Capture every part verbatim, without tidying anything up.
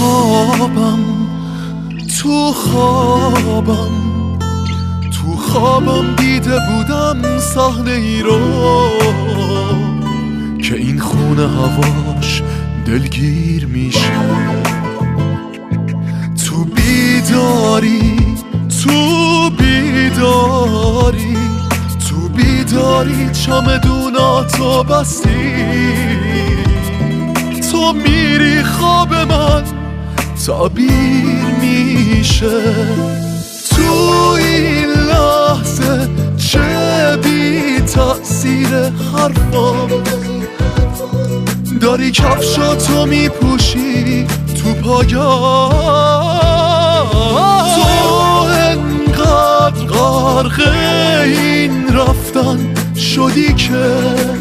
خوابم تو خوابم تو خوابم دیده بودم صحنه ای رو که این خونه هواش دلگیر میشه. تو بیداری تو بیداری تو بیداری چمدوناتو بستی، تو میری خواب من تعبیر میشه. تو این لحظه چه بی تأثیر حرفام، داری کفشاتو میپوشی تو پاگام. تو انقدر غرق این رفتن شدی که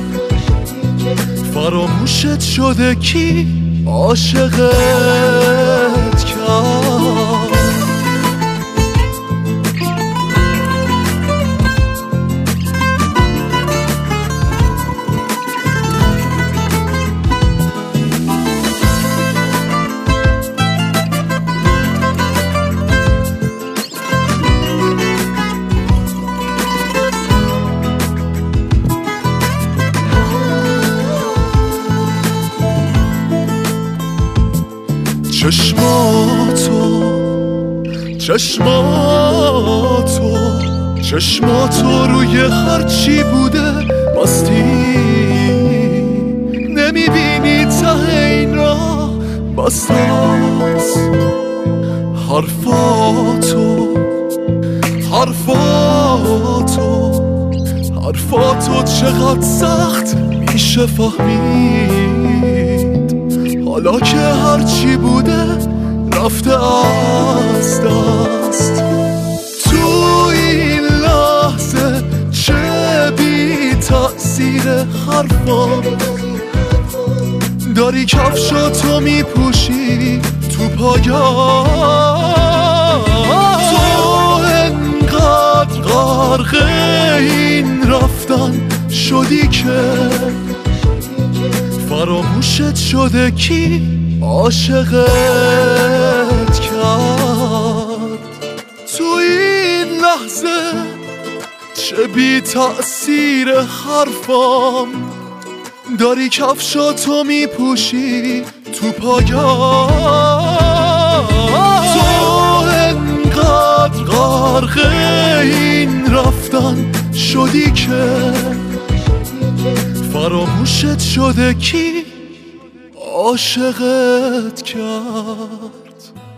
فراموشت شده کی عاشقت کرد. چشماتو چشماتو چشماتو روی هرچی بوده بستی، نمیبینی ته این راه بستاست. حرفاتو حرفاتو حرفاتو چقدر سخت میشه فهمید، حالا که هرچی بوده رفته از دست. تو این لحظه چه بی تأثیر حرفام، داری کفشاتو میپوشی تو پاگام. تو انقدر غرق این رفتن شدی که فراموشت شده کی عاشقت کرد. تو این لحظه چه بی تأثیر حرفام، داری کفشاتو میپوشی تو پاگام. تو انقدر غرق این رفتن شدی که فراموشت شده کی عاشقت کرد.